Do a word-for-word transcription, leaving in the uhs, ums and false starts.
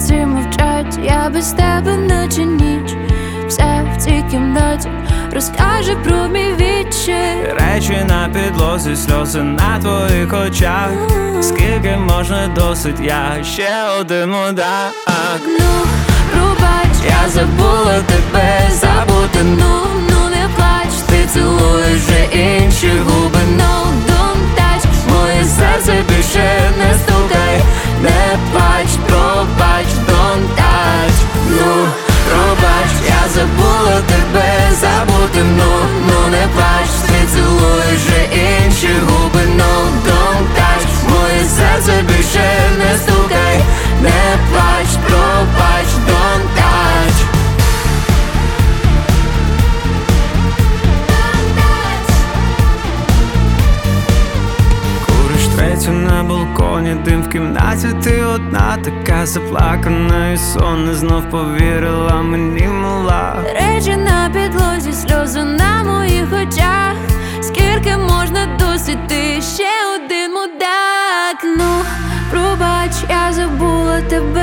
вулиці мовчать, я без тебе наче ніч. Все в цій кімнаті розкаже про мій відчай. Речі на підлозі, сльози на твоїх очах. Скільки можна досить, я ще один мудак. Ну, пробач, я забула тебе, забути, ну, ну не плач. Ти цілуєш вже інші губи, no, don't touch. Моє серце більше не стукай, не плач, пробач, don't touch. Ну, пробач, я забула тебе, забути, ну, ну не плач. Ти цілуєш вже інші губи, no, don't touch. Моє серце більше не стукай, не плач, пробач, don't touch. Куриш третю на балконі, дим в кімнаті, ти одна, така заплакана і сонна. Знов повірила мені, мала. Речі на підлозі, сльози на моїх очах. Скільки можна досить, ти ще один мудак. Ну, пробач, я забула тебе,